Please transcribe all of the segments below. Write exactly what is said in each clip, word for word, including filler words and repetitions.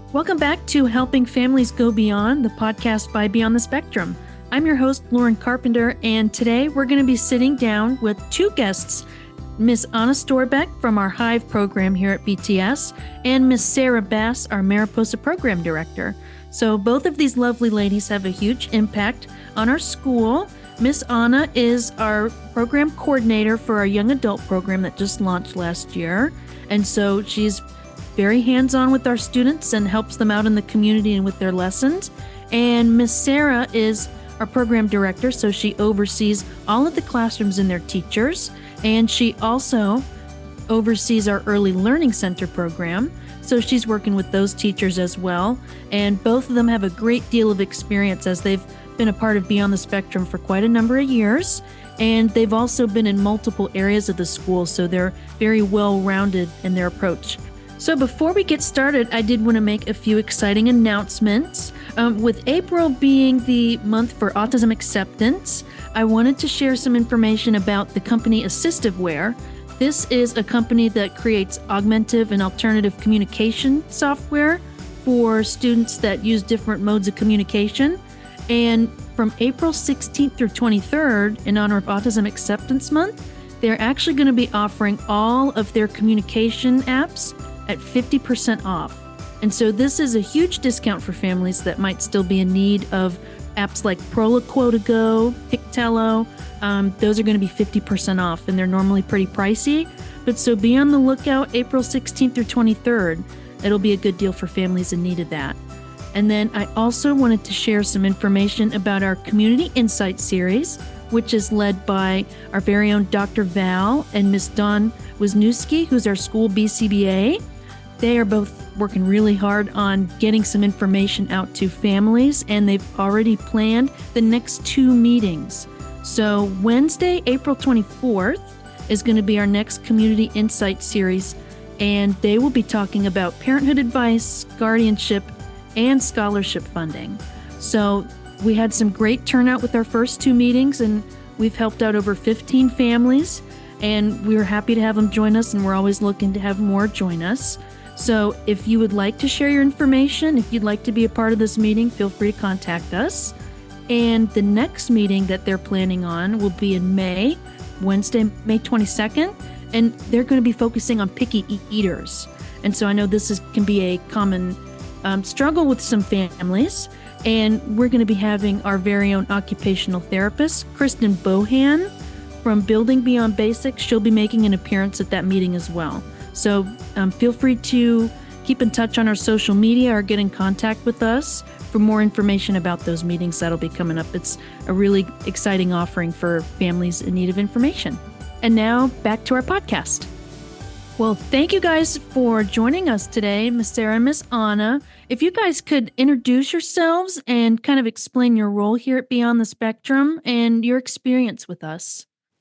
Welcome back to Helping Families Go Beyond, the podcast by Beyond the Spectrum. I'm your host, Lauren Carpenter, and today we're going to be sitting down with two guests, Miss Anna Storbeck from our Hive program here at B T S, and Miss Sarah Bass, our Mariposa program director. So both of these lovely ladies have a huge impact on our school. Miss Anna is our program coordinator for our young adult program that just launched last year, and so she's very hands-on with our students and helps them out in the community and with their lessons. And Miss Sarah is our program director, so she oversees all of the classrooms and their teachers. And she also oversees our Early Learning Center program, so she's working with those teachers as well. And both of them have a great deal of experience as they've been a part of Beyond the Spectrum for quite a number of years. And they've also been in multiple areas of the school, so they're very well-rounded in their approach. So before we get started, I did want to make a few exciting announcements. Um, with April being the month for autism acceptance, I wanted to share some information about the company AssistiveWare. This is a company that creates augmentative and alternative communication software for students that use different modes of communication. And from April sixteenth through twenty-third, in honor of Autism Acceptance Month, they're actually going to be offering all of their communication apps at fifty percent off. And so this is a huge discount for families that might still be in need of apps like Proloquo2Go, Pictello. Um, those are going to be fifty percent off, and they're normally pretty pricey. But so be on the lookout April sixteenth through twenty-third. It'll be a good deal for families in need of that. And then I also wanted to share some information about our Community Insight series, which is led by our very own Doctor Val and Miss Dawn Wisniewski, who's our school B C B A. They are both working really hard on getting some information out to families, and they've already planned the next two meetings. So Wednesday, April twenty-fourth is going to be our next Community Insight series, and they will be talking about parenthood advice, guardianship, and scholarship funding. So we had some great turnout with our first two meetings, and we've helped out over fifteen families, and we were happy to have them join us, and we're always looking to have more join us. So if you would like to share your information, if you'd like to be a part of this meeting, feel free to contact us. And the next meeting that they're planning on will be in May, Wednesday, May twenty-second, and they're going to be focusing on picky eaters. And so I know this is, can be a common um, struggle with some families. And we're going to be having our very own occupational therapist, Kristen Bohan from Building Beyond Basics. She'll be making an appearance at that meeting as well. So um, feel free to keep in touch on our social media or get in contact with us for more information about those meetings that'll be coming up. It's a really exciting offering for families in need of information. And now back to our podcast. Well, thank you guys for joining us today, Miss Sarah and Miss Anna. If you guys could introduce yourselves and kind of explain your role here at Beyond the Spectrum and your experience with us.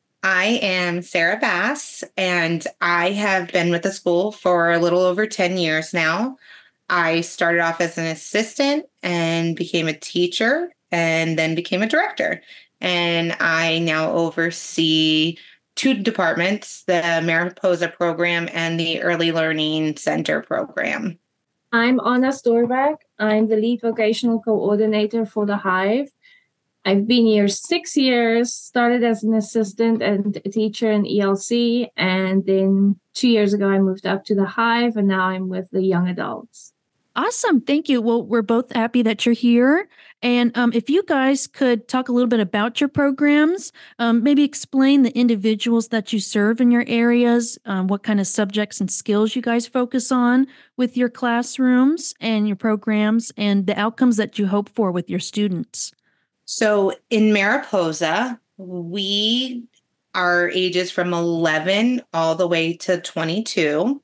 I am Sarah Bass, and I have been with the school for a little over ten years now. I started off as an assistant and became a teacher and then became a director. And I now oversee two departments, the Mariposa program and the Early Learning Center program. I'm Anna Storbeck. I'm the lead vocational coordinator for the Hive. I've been here six years, started as an assistant and a teacher in E L C, and then two years ago I moved up to the Hive, and now I'm with the young adults. Awesome. Thank you. Well, we're both happy that you're here. And um, if you guys could talk a little bit about your programs, um, maybe explain the individuals that you serve in your areas, um, what kind of subjects and skills you guys focus on with your classrooms and your programs, and the outcomes that you hope for with your students. So in Mariposa, we are ages from eleven all the way to twenty-two.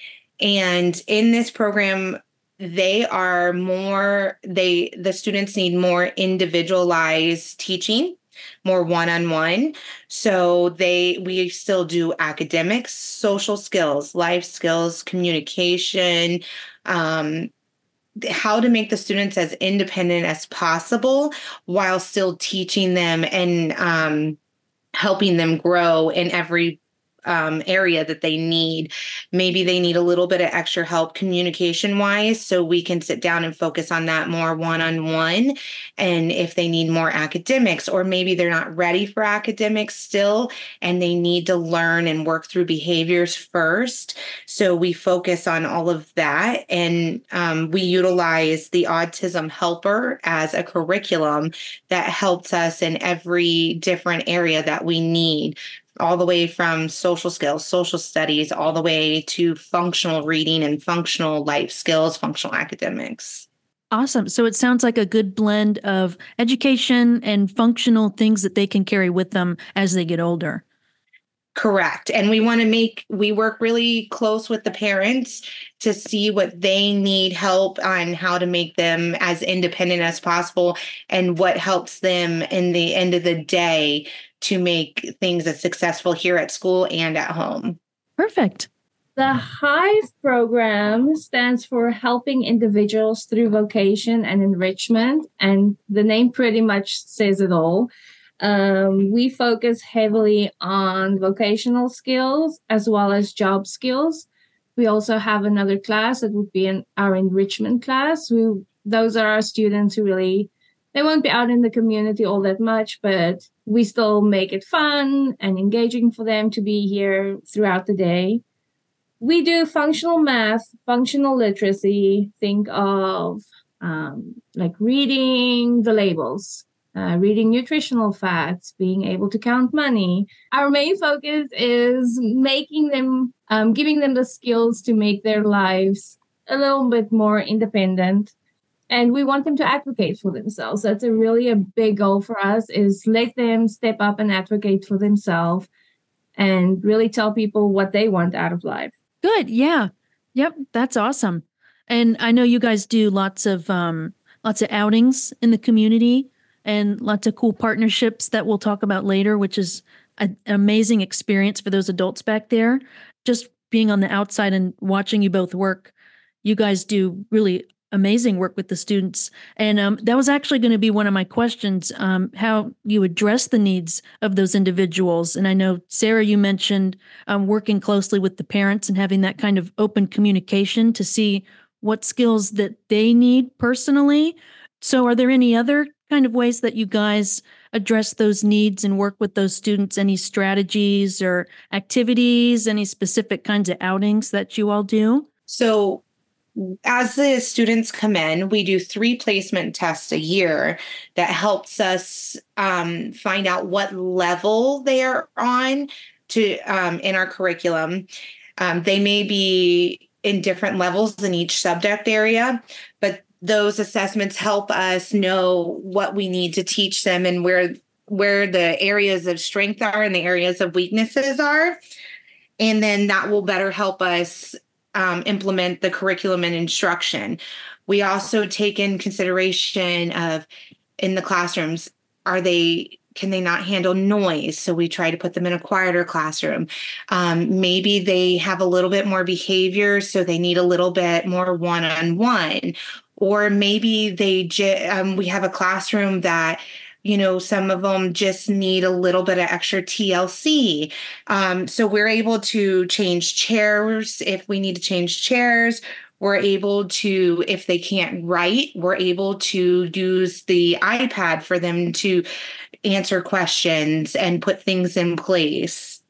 And in this program, they are more, they, the students need more individualized teaching, more one-on-one. So they, we still do academics, social skills, life skills, communication, um, how to make the students as independent as possible while still teaching them and um, helping them grow in every um, area that they need. Maybe they need a little bit of extra help communication wise, so we can sit down and focus on that more one-on-one. And if they need more academics, or maybe they're not ready for academics still, and they need to learn and work through behaviors first. So we focus on all of that. And um, we utilize the Autism Helper as a curriculum that helps us in every different area that we need, all the way from social skills, social studies, all the way to functional reading and functional life skills, functional academics. Awesome. So it sounds like a good blend of education and functional things that they can carry with them as they get older. Correct. And we want to make, we work really close with the parents to see what they need help on, how to make them as independent as possible, and what helps them in the end of the day to make things as successful here at school and at home. Perfect. The HIVE program stands for Helping Individuals Through Vocation and Enrichment, and the name pretty much says it all. Um, we focus heavily on vocational skills as well as job skills. We also have another class that would be in our enrichment class. We, those are our students who really, they won't be out in the community all that much, but we still make it fun and engaging for them to be here throughout the day. We do functional math, functional literacy, think of um, like reading the labels. Uh, reading nutritional facts, being able to count money. Our main focus is making them, um, giving them the skills to make their lives a little bit more independent. And we want them to advocate for themselves. That's a really a big goal for us, is let them step up and advocate for themselves and really tell people what they want out of life. Good. Yeah. Yep. That's awesome. And I know you guys do lots of, um, lots of outings in the community, and lots of cool partnerships that we'll talk about later, which is an amazing experience for those adults back there. Just being on the outside and watching you both work, you guys do really amazing work with the students. And um, that was actually going to be one of my questions, um, how you address the needs of those individuals. And I know, Sarah, you mentioned um, working closely with the parents and having that kind of open communication to see what skills that they need personally. So are there any other kind of ways that you guys address those needs and work with those students? Any strategies or activities, any specific kinds of outings that you all do? So as the students come in, we do three placement tests a year that helps us um, find out what level they are on to um, in our curriculum. Um, they may be in different levels in each subject area, but those assessments help us know what we need to teach them and where where the areas of strength are and the areas of weaknesses are. And then that will better help us um, implement the curriculum and instruction. We also take in consideration of in the classrooms, are they can they not handle noise? So we try to put them in a quieter classroom. Um, maybe they have a little bit more behavior, so they need a little bit more one-on-one. Or maybe they j- um, we have a classroom that, you know, some of them just need a little bit of extra T L C. Um, so we're able to change chairs if we need to change chairs. We're able to, if they can't write, we're able to use the iPad for them to answer questions and put things in place.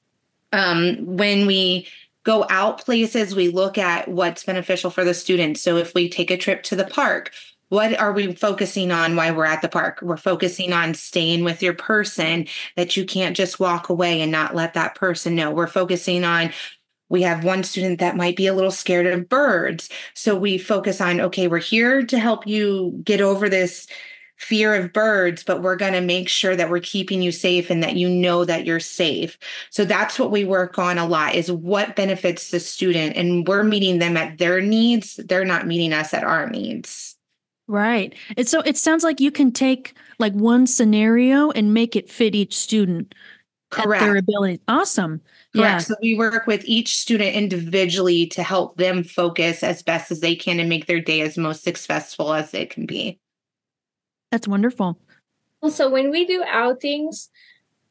Um, when we go out places, we look at what's beneficial for the students. So if we take a trip to the park, what are we focusing on while we're at the park? We're focusing on staying with your person, that you can't just walk away and not let that person know. We're focusing on, we have one student that might be a little scared of birds. So we focus on, okay, we're here to help you get over this fear of birds, but we're going to make sure that we're keeping you safe and that you know that you're safe. So that's what we work on a lot, is what benefits the student, and we're meeting them at their needs. They're not meeting us at our needs. Right. It's so it sounds like you can take like one scenario and make it fit each student. Correct. At their ability. Awesome. Correct. Yeah. So we work with each student individually to help them focus as best as they can and make their day as most successful as it can be. That's wonderful. Also, when we do outings,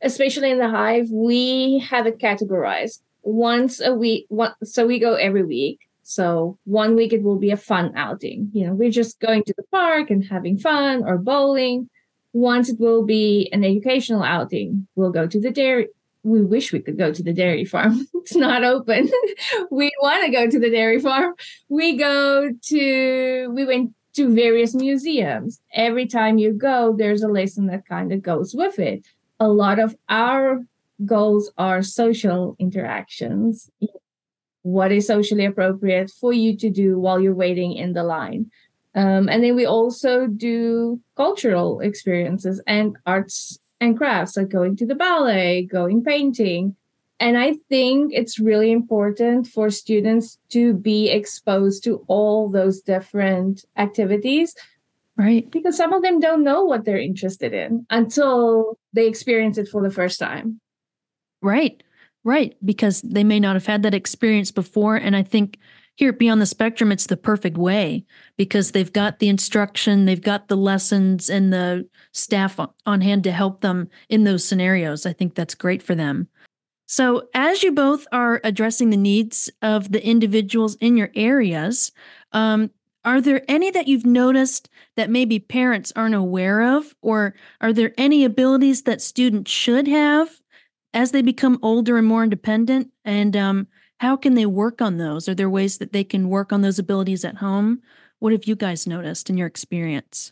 especially in the Hive, we have it categorized once a week. One, so we go every week. So one week it will be a fun outing. You know, we're just going to the park and having fun or bowling. Once it will be an educational outing. We'll go to the dairy. We wish we could go to the dairy farm. It's not open. We want to go to the dairy farm. We go to, we went to various museums. Every time you go, there's a lesson that kind of goes with it. A lot of our goals are social interactions. What is socially appropriate for you to do while you're waiting in the line? Um, and then we also do cultural experiences and arts and crafts, like going to the ballet, going painting. And I think it's really important for students to be exposed to all those different activities. Right. Because some of them don't know what they're interested in until they experience it for the first time. Right. Right. Because they may not have had that experience before. And I think here at Beyond the Spectrum, it's the perfect way because they've got the instruction, they've got the lessons and the staff on hand to help them in those scenarios. I think that's great for them. So as you both are addressing the needs of the individuals in your areas, um, are there any that you've noticed that maybe parents aren't aware of? Or are there any abilities that students should have as they become older and more independent? And um, how can they work on those? Are there ways that they can work on those abilities at home? What have you guys noticed in your experience?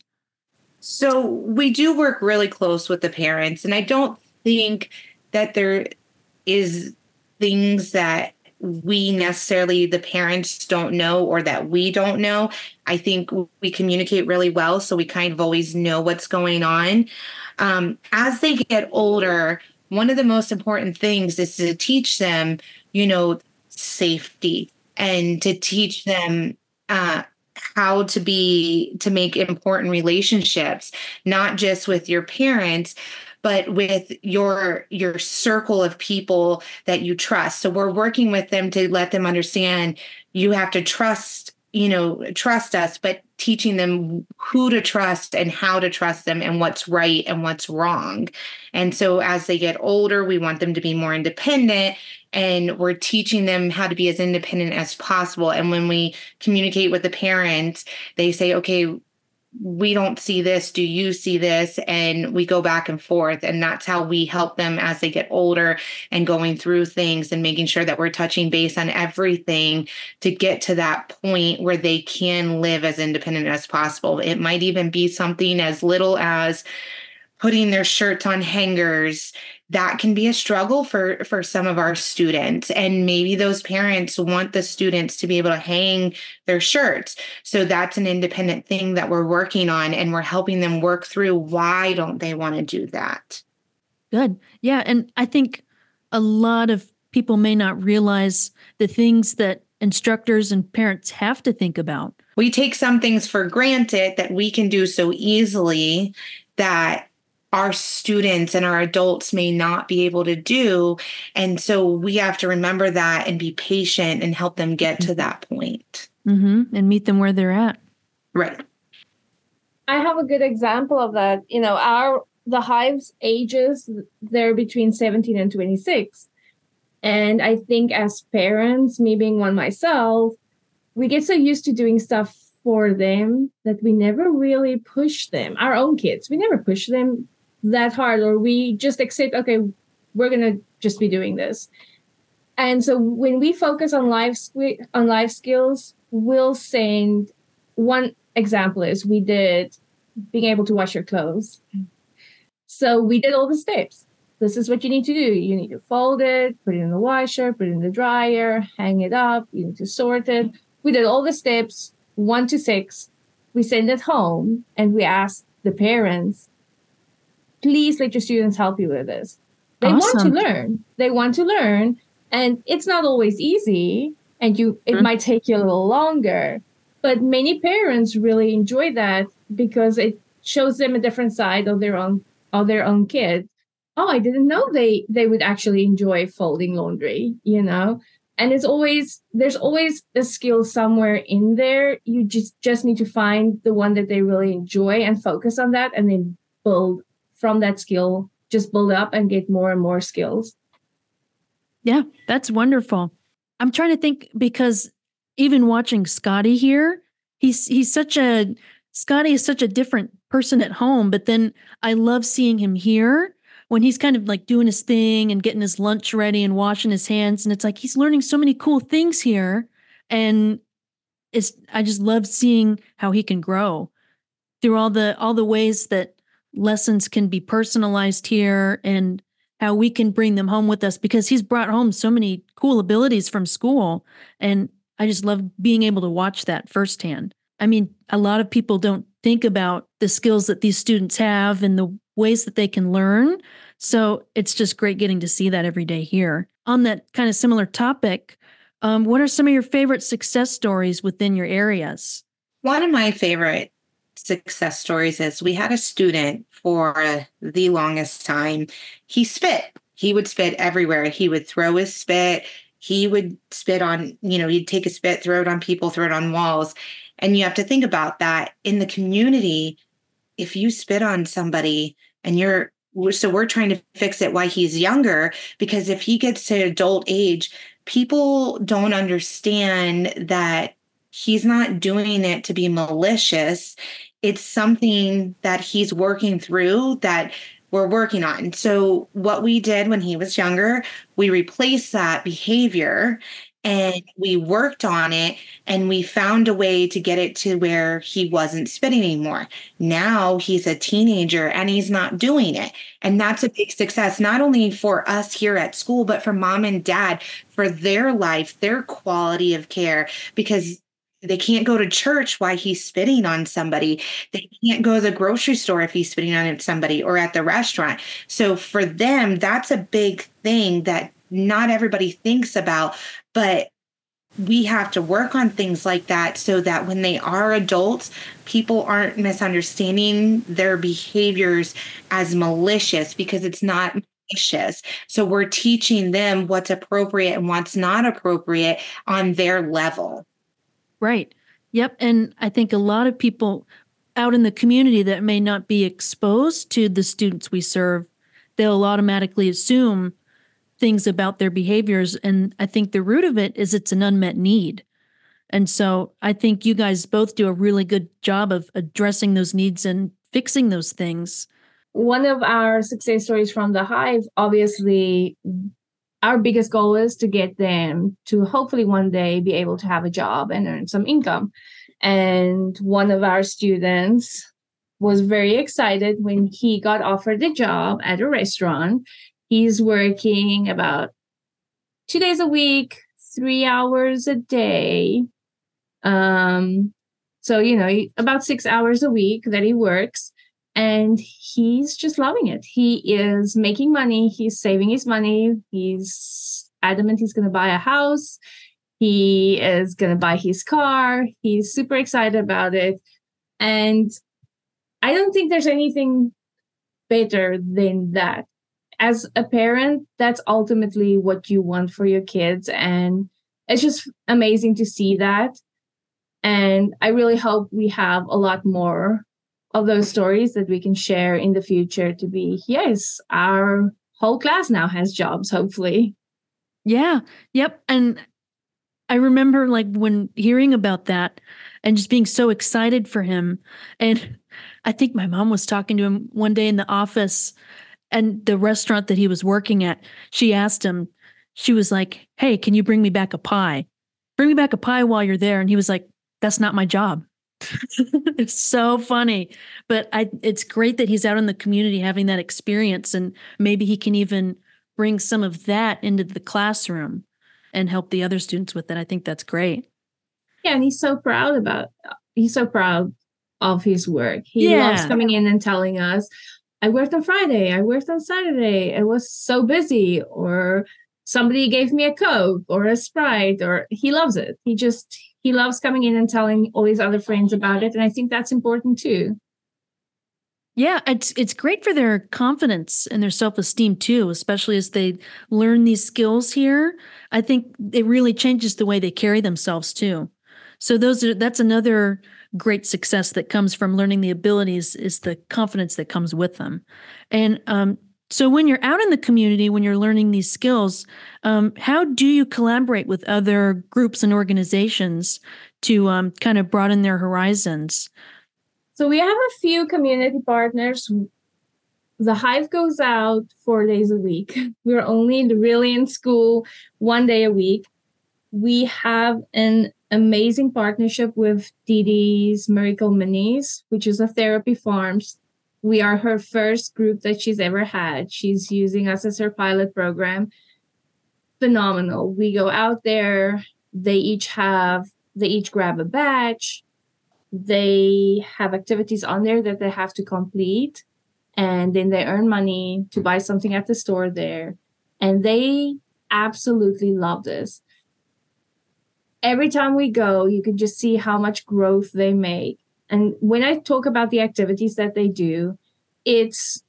So we do work really close with the parents, and I don't think that there is things that we necessarily, the parents don't know or that we don't know. I think we communicate really well, so we kind of always know what's going on. Um, as they get older, one of the most important things is to teach them, you know, safety and to teach them uh, how to be, to make important relationships, not just with your parents, but with your your circle of people that you trust. So we're working with them to let them understand you have to trust, you know, trust us, but teaching them who to trust and how to trust them and what's right and what's wrong. And so as they get older, we want them to be more independent, and we're teaching them how to be as independent as possible. And when we communicate with the parents, they say, okay, we don't see this. Do you see this? And we go back and forth. And that's how we help them as they get older and going through things and making sure that we're touching base on everything to get to that point where they can live as independent as possible. It might even be something as little as putting their shirts on hangers. That can be a struggle for, for some of our students. And maybe those parents want the students to be able to hang their shirts. So that's an independent thing that we're working on, and we're helping them work through why don't they want to do that. Good. Yeah. And I think a lot of people may not realize the things that instructors and parents have to think about. We take some things for granted that we can do so easily that our students and our adults may not be able to do. And so we have to remember that and be patient and help them get to that point. Mm-hmm. And meet them where they're at. Right. I have a good example of that. You know, our the Hive's ages, they're between seventeen and twenty-six. And I think as parents, me being one myself, we get so used to doing stuff for them that we never really push them. Our own kids, we never push them that hard, or we just accept, okay, we're going to just be doing this. And so when we focus on life on life skills, we'll send, one example is we did being able to wash your clothes. So we did all the steps. This is what you need to do. You need to fold it, put it in the washer, put it in the dryer, hang it up. You need to sort it. We did all the steps, one to six. We send it home, and we asked the parents, please let your students help you with this. They Awesome. want to learn. They want to learn. And it's not always easy. And you it mm-hmm. might take you a little longer. But many parents really enjoy that because it shows them a different side of their own of their own kid. Oh, I didn't know they they would actually enjoy folding laundry, you know? And it's always, there's always a skill somewhere in there. You just, just need to find the one that they really enjoy and focus on that, and then build from that skill just build up and get more and more skills. Yeah, that's wonderful. I'm trying to think because even watching Scotty here, he's he's such a Scotty is such a different person at home, but then I love seeing him here when he's kind of like doing his thing and getting his lunch ready and washing his hands, and it's like he's learning so many cool things here, and it's I just love seeing how he can grow through all the all the ways that lessons can be personalized here and how we can bring them home with us, because he's brought home so many cool abilities from school. And I just love being able to watch that firsthand. I mean, a lot of people don't think about the skills that these students have and the ways that they can learn. So it's just great getting to see that every day here. On that kind of similar topic, um, what are some of your favorite success stories within your areas? One of my favorite success stories is we had a student for the longest time. He spit. He would spit everywhere. He would throw his spit. He would spit on, you know, he'd take a spit, throw it on people, throw it on walls. And you have to think about that in the community. If you spit on somebody and you're, so we're trying to fix it while he's younger, because if he gets to adult age, people don't understand that he's not doing it to be malicious. It's something that he's working through that we're working on. So what we did when he was younger, we replaced that behavior and we worked on it, and we found a way to get it to where he wasn't spitting anymore. Now he's a teenager and he's not doing it. And that's a big success, not only for us here at school, but for mom and dad, for their life, their quality of care, because they can't go to church while he's spitting on somebody. They can't go to the grocery store if he's spitting on somebody, or at the restaurant. So for them, that's a big thing that not everybody thinks about, but we have to work on things like that so that when they are adults, people aren't misunderstanding their behaviors as malicious, because it's not malicious. So we're teaching them what's appropriate and what's not appropriate on their level. Right. Yep. And I think a lot of people out in the community that may not be exposed to the students we serve, they'll automatically assume things about their behaviors. And I think the root of it is it's an unmet need. And so I think you guys both do a really good job of addressing those needs and fixing those things. One of our success stories from the Hive, obviously, our biggest goal is to get them to hopefully one day be able to have a job and earn some income. And one of our students was very excited when he got offered a job at a restaurant. He's working about two days a week, three hours a day. Um, so, you know, about six hours a week that he works. And he's just loving it. He is making money. He's saving his money. He's adamant he's going to buy a house. He is going to buy his car. He's super excited about it. And I don't think there's anything better than that. As a parent, that's ultimately what you want for your kids. And it's just amazing to see that. And I really hope we have a lot more of those stories that we can share in the future to be, yes, our whole class now has jobs, hopefully. Yeah. Yep. And I remember like when hearing about that and just being so excited for him. And I think my mom was talking to him one day in the office, and the restaurant that he was working at, she asked him, she was like, "Hey, can you bring me back a pie? Bring me back a pie while you're there." And he was like, "That's not my job." It's so funny, but I, it's great that he's out in the community having that experience, and maybe he can even bring some of that into the classroom and help the other students with it. I think that's great. Yeah, and he's so proud about, he's so proud of his work. He Yeah. loves coming in and telling us, I worked on Friday, I worked on Saturday, I was so busy, or somebody gave me a Coke or a Sprite, or he loves it. He just, he loves coming in and telling all his other friends about it. And I think that's important too. Yeah, it's it's great for their confidence and their self-esteem too, especially as they learn these skills here. I think it really changes the way they carry themselves too. So those are that's another great success that comes from learning the abilities, is the confidence that comes with them. And um, So when you're out in the community, when you're learning these skills, um, how do you collaborate with other groups and organizations to um, kind of broaden their horizons? So we have a few community partners. The Hive goes out four days a week. We're only really in school one day a week. We have an amazing partnership with Dee Dee's Miracle Minis, which is a therapy farm. We are her first group that she's ever had. She's using us as her pilot program. Phenomenal. We go out there. They each have, they each grab a badge. They have activities on there that they have to complete. And then they earn money to buy something at the store there. And they absolutely love this. Every time we go, you can just see how much growth they make. And when I talk about the activities that they do, it's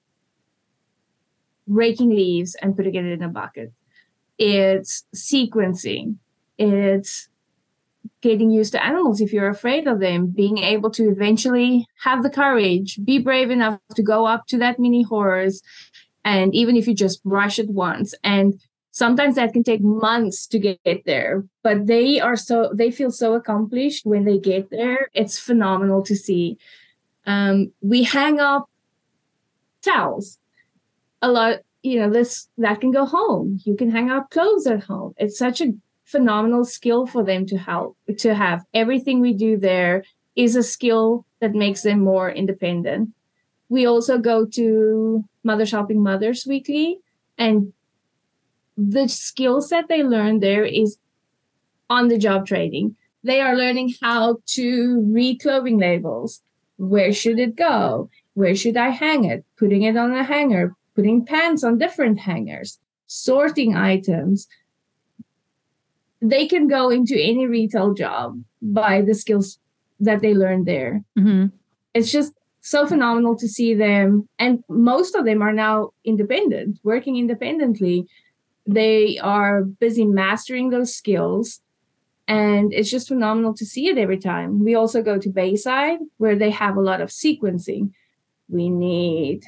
raking leaves and putting it in a bucket. It's sequencing. It's getting used to animals if you're afraid of them, being able to eventually have the courage, be brave enough to go up to that mini horse. And even if you just brush it once, and sometimes that can take months to get there, but they are so, they feel so accomplished when they get there. It's phenomenal to see. Um, we hang up towels a lot, you know, this, that can go home. You can hang up clothes at home. It's such a phenomenal skill for them to help, to have. Everything we do there is a skill that makes them more independent. We also go to Mothers Helping Mothers weekly, and the skill set they learn there is on the job training. They are learning how to read clothing labels. Where should it go? Where should I hang it? Putting it on a hanger, putting pants on different hangers, sorting items. They can go into any retail job by the skills that they learned there. Mm-hmm. It's just so phenomenal to see them. And most of them are now independent, working independently. They are busy mastering those skills. And it's just phenomenal to see it every time. We also go to Bayside, where they have a lot of sequencing. We need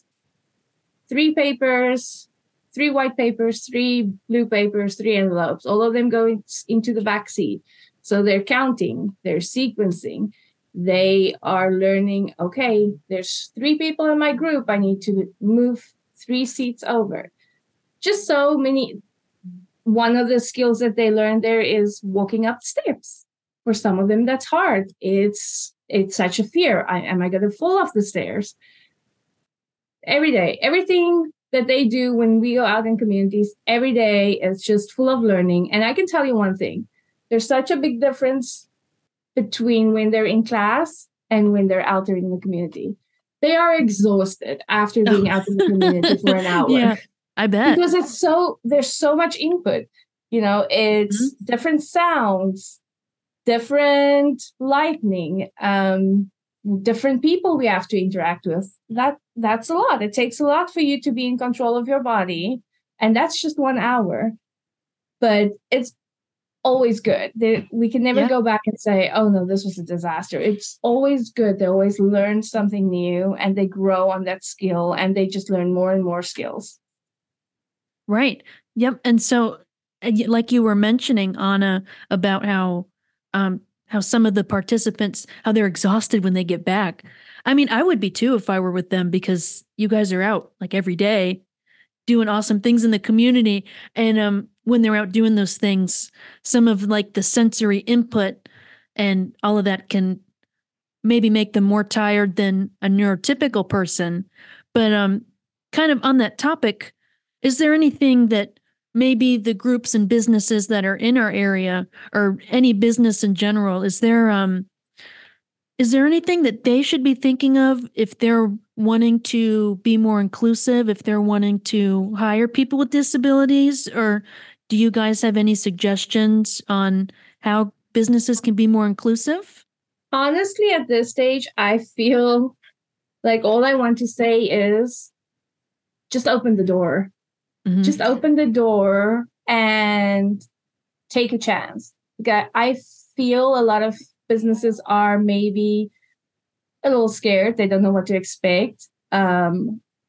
three papers, three white papers, three blue papers, three envelopes. All of them go in, into the back seat. So they're counting, they're sequencing. They are learning, okay, there's three people in my group. I need to move three seats over. Just so many. One of the skills that they learn there is walking up steps. For some of them, that's hard. It's it's such a fear. I, am I going to fall off the stairs? Every day, everything that they do when we go out in communities, every day is just full of learning. And I can tell you one thing. There's such a big difference between when they're in class and when they're out there in the community. They are exhausted after being oh. out in the community for an hour. Yeah, I bet. Because it's so, there's so much input. You know, it's mm-hmm. different sounds, different lighting, um, different people we have to interact with. That that's a lot. It takes a lot for you to be in control of your body. And that's just one hour. But it's always good. They, we can never yeah. go back and say, oh, no, this was a disaster. It's always good. They always learn something new and they grow on that skill and they just learn more and more skills. Right. Yep. And so, like you were mentioning, Anna, about how um, how some of the participants, how they're exhausted when they get back. I mean, I would be too if I were with them, because you guys are out like every day doing awesome things in the community. And um, when they're out doing those things, some of like the sensory input and all of that can maybe make them more tired than a neurotypical person. But um, kind of on that topic, is there anything that maybe the groups and businesses that are in our area, or any business in general, is there um, is there anything that they should be thinking of if they're wanting to be more inclusive, if they're wanting to hire people with disabilities? Or do you guys have any suggestions on how businesses can be more inclusive? Honestly, at this stage, I feel like all I want to say is just open the door. Mm-hmm. Just open the door and take a chance. I feel a lot of businesses are maybe a little scared. They don't know what to expect. Um,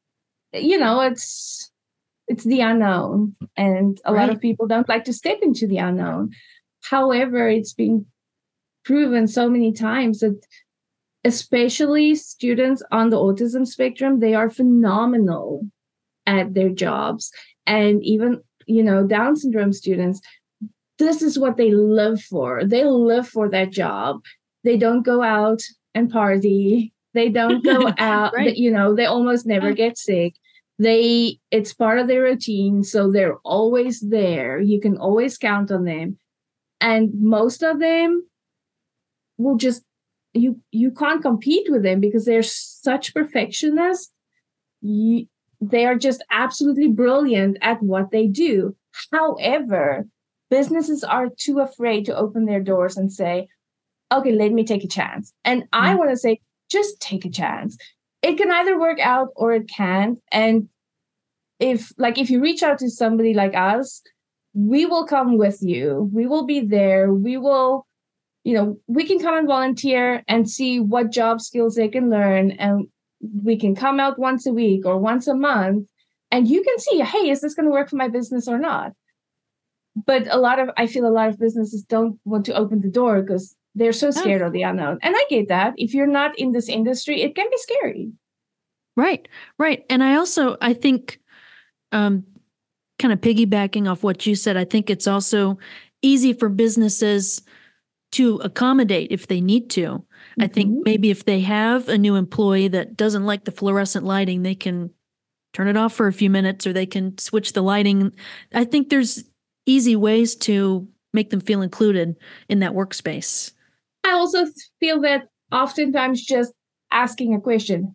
you know, it's it's the unknown, and a Right. lot of people don't like to step into the unknown. However, it's been proven so many times that especially students on the autism spectrum, they are phenomenal at their jobs. And even, you know, Down syndrome students, this is what they live for. They live for that job. They don't go out and party. They don't go out, Right. you know, they almost never get sick. They, it's part of their routine. So they're always there. You can always count on them. And most of them will just, you you can't compete with them because they're such perfectionists. You, they are just absolutely brilliant at what they do. However, businesses are too afraid to open their doors and say, okay, let me take a chance. And I Mm-hmm. want to say, just take a chance. It can either work out or it can't. And if, like, if you reach out to somebody like us, we will come with you. We will be there. We will, you know, we can come and volunteer and see what job skills they can learn. And we can come out once a week or once a month. And you can see, hey, is this going to work for my business or not? But a lot of, I feel a lot of businesses don't want to open the door because they're so scared of the unknown. And I get that. If you're not in this industry, it can be scary. Right, right. And I also, I think, um, kind of piggybacking off what you said, I think it's also easy for businesses to accommodate if they need to. Mm-hmm. I think maybe if they have a new employee that doesn't like the fluorescent lighting, they can turn it off for a few minutes or they can switch the lighting. I think there's easy ways to make them feel included in that workspace. I also feel that oftentimes just asking a question,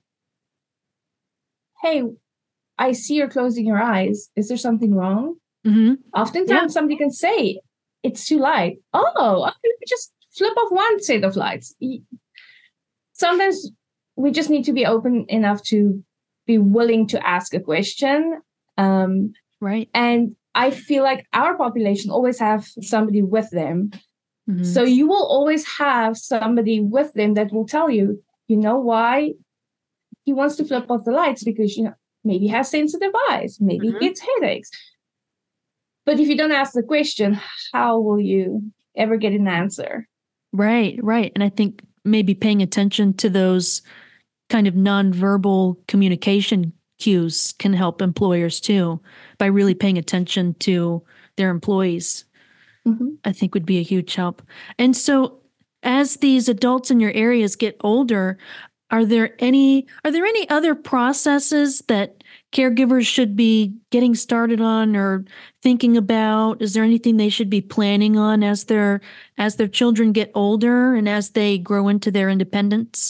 hey, I see you're closing your eyes. Is there something wrong? Mm-hmm. Oftentimes yeah. somebody can say, it's too light. Oh, okay, just flip off one set of lights. Sometimes we just need to be open enough to be willing to ask a question. Um, right. And I feel like our population always have somebody with them. Mm-hmm. So you will always have somebody with them that will tell you, you know why he wants to flip off the lights? Because, you know, maybe he has sensitive eyes, maybe mm-hmm. he gets headaches. But if you don't ask the question, how will you ever get an answer? Right, right. And I think maybe paying attention to those kind of nonverbal communication cues can help employers too, by really paying attention to their employees. Mm-hmm. I think would be a huge help. And so as these adults in your areas get older, are there any are there any other processes that caregivers should be getting started on or thinking about? Is there anything they should be planning on as their as their children get older and as they grow into their independence?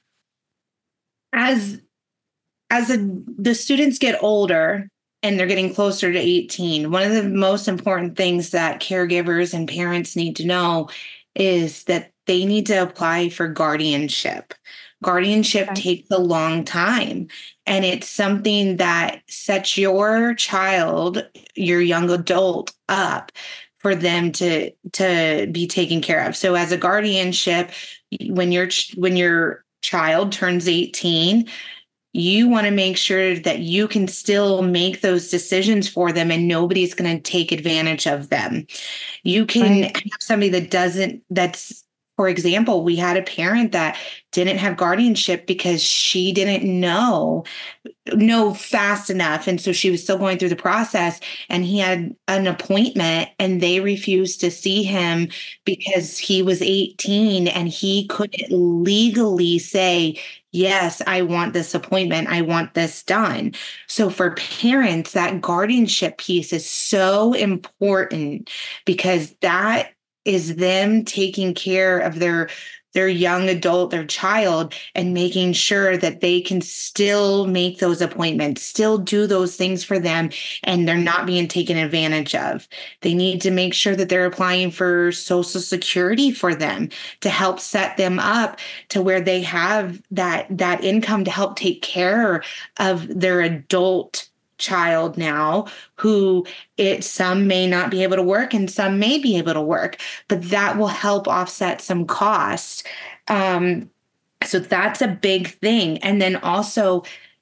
As as a, the students get older and they're getting closer to eighteen, one of the most important things that caregivers and parents need to know is that they need to apply for guardianship. Guardianship okay. takes a long time, and it's something that sets your child, your young adult, up for them to to be taken care of. So as a guardianship, when your when your child turns eighteen, you want to make sure that you can still make those decisions for them and nobody's going to take advantage of them. You can right. have somebody that doesn't, that's, for example, we had a parent that didn't have guardianship because she didn't know, know fast enough. And so she was still going through the process, and he had an appointment and they refused to see him because he was eighteen and he couldn't legally say, yes, I want this appointment. I want this done. So for parents, that guardianship piece is so important because that is them taking care of their their young adult, their child, and making sure that they can still make those appointments, still do those things for them, and they're not being taken advantage of. They need to make sure that they're applying for Social Security for them to help set them up to where they have that, that income to help take care of their adult child now, who it some may not be able to work and some may be able to work, but that will help offset some costs. Um, so that's a big thing. And then also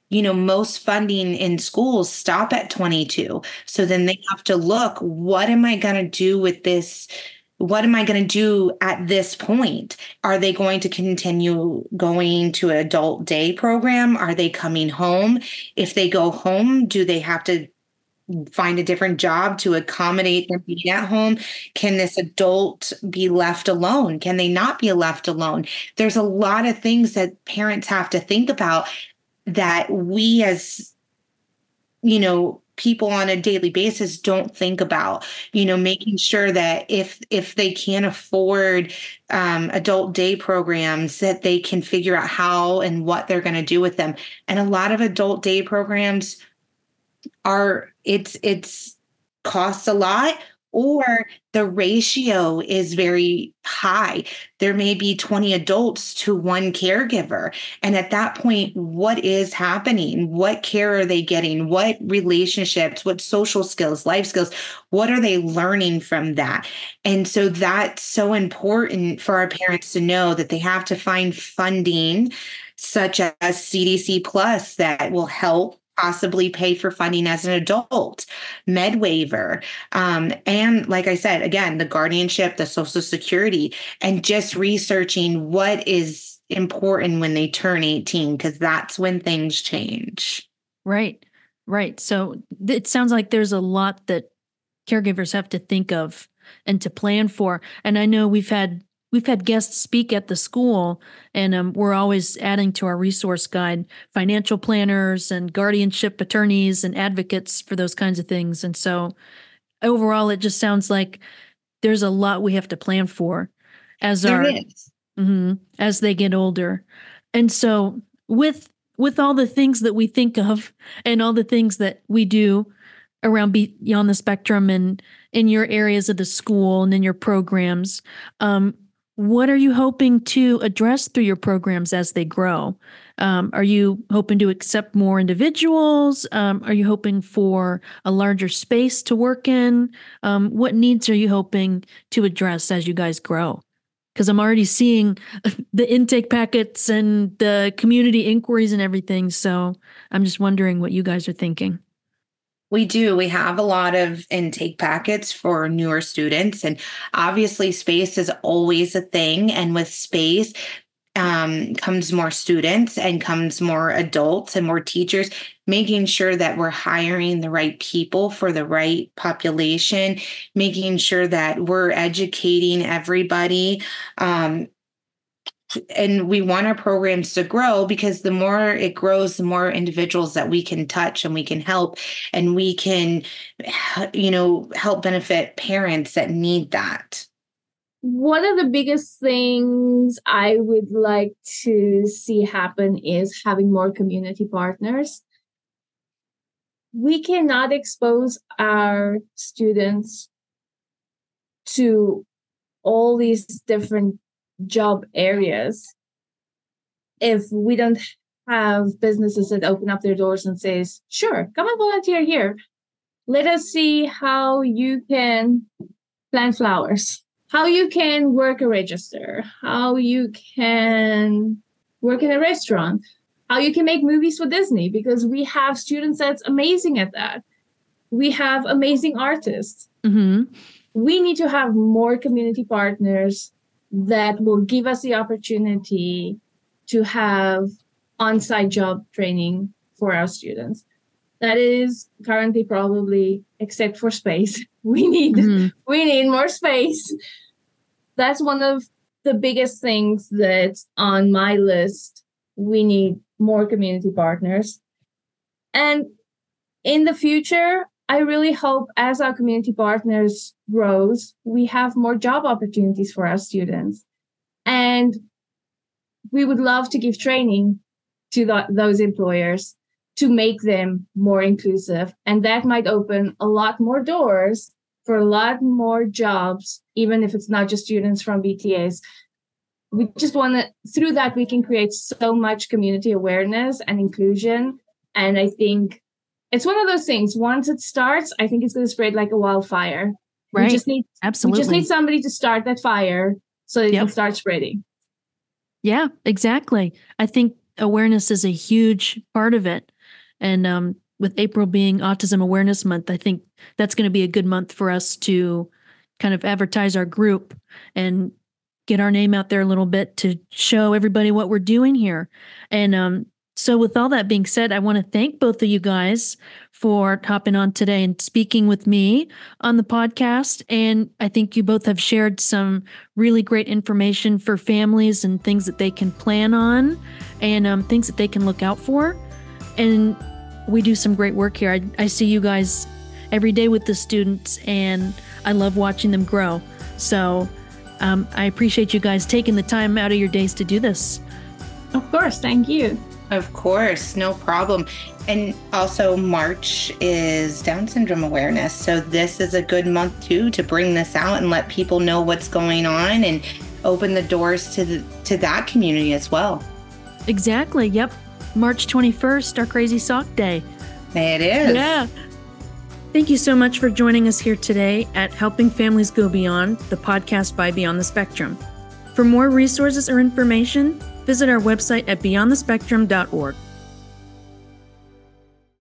you know, most funding in schools stop at twenty-two. So then they have to look, what am I going to do with this? What am I going to do at this point? Are they going to continue going to an adult day program? Are they coming home? If they go home, do they have to find a different job to accommodate them being at home? Can this adult be left alone? Can they not be left alone? There's a lot of things that parents have to think about that we as, you know, people on a daily basis don't think about, you know, making sure that if if they can't afford um, adult day programs, that they can figure out how and what they're going to do with them. And a lot of adult day programs are, it's it's costs a lot, or the ratio is very high. There may be twenty adults to one caregiver. And at that point, what is happening? What care are they getting? What relationships, what social skills, life skills, what are they learning from that? And so that's so important for our parents to know, that they have to find funding such as C D C Plus that will help possibly pay for funding as an adult, MedWaiver. Um, and like I said, again, the guardianship, the Social Security, and just researching what is important when they turn eighteen, because that's when things change. Right, right. So it sounds like there's a lot that caregivers have to think of and to plan for. And I know we've had We've had guests speak at the school, and um, we're always adding to our resource guide financial planners and guardianship attorneys and advocates for those kinds of things. And so overall, it just sounds like there's a lot we have to plan for as There our is. mhm, as they get older. And so with with all the things that we think of and all the things that we do around Beyond the Spectrum and in your areas of the school and in your programs, um, what are you hoping to address through your programs as they grow? Um, are you hoping to accept more individuals? Um, are you hoping for a larger space to work in? Um, what needs are you hoping to address as you guys grow? Because I'm already seeing the intake packets and the community inquiries and everything. So I'm just wondering what you guys are thinking. We do. We have a lot of intake packets for newer students, and obviously space is always a thing. And with space um, comes more students and comes more adults and more teachers, making sure that we're hiring the right people for the right population, making sure that we're educating everybody. Um, And we want our programs to grow, because the more it grows, the more individuals that we can touch and we can help, and we can, you know, help benefit parents that need that. One of the biggest things I would like to see happen is having more community partners. We cannot expose our students to all these different job areas if we don't have businesses that open up their doors and says, sure, come and volunteer here. Let us see how you can plant flowers, how you can work a register, how you can work in a restaurant, how you can make movies for Disney, because we have students that's amazing at that. We have amazing artists. Mm-hmm. We need to have more community partners that will give us the opportunity to have on-site job training for our students. That is currently probably, except for space, we need mm-hmm. we need more space. That's one of the biggest things that's on my list. We need more community partners. And in the future, I really hope as our community partners grows, we have more job opportunities for our students. And we would love to give training to the, those employers to make them more inclusive. And that might open a lot more doors for a lot more jobs, even if it's not just students from B T As. We just want to, through that, we can create so much community awareness and inclusion. And I think it's one of those things. Once it starts, I think it's going to spread like a wildfire. Right. We just need, Absolutely. We just need somebody to start that fire so it yep. can start spreading. Yeah, exactly. I think awareness is a huge part of it. And um, with April being Autism Awareness Month, I think that's going to be a good month for us to kind of advertise our group and get our name out there a little bit to show everybody what we're doing here. And um, so with all that being said, I want to thank both of you guys for hopping on today and speaking with me on the podcast. And I think you both have shared some really great information for families and things that they can plan on and um, things that they can look out for. And we do some great work here. I, I see you guys every day with the students, and I love watching them grow. So um, I appreciate you guys taking the time out of your days to do this. Of course. Thank you. Of course, no problem. And also March is Down syndrome awareness. So this is a good month too to bring this out and let people know what's going on and open the doors to the, to that community as well. Exactly. Yep. March twenty-first, our Crazy Sock Day. It is. Yeah. Thank you so much for joining us here today at Helping Families Go Beyond, the podcast by Beyond the Spectrum. For more resources or information, visit our website at beyond the spectrum dot org.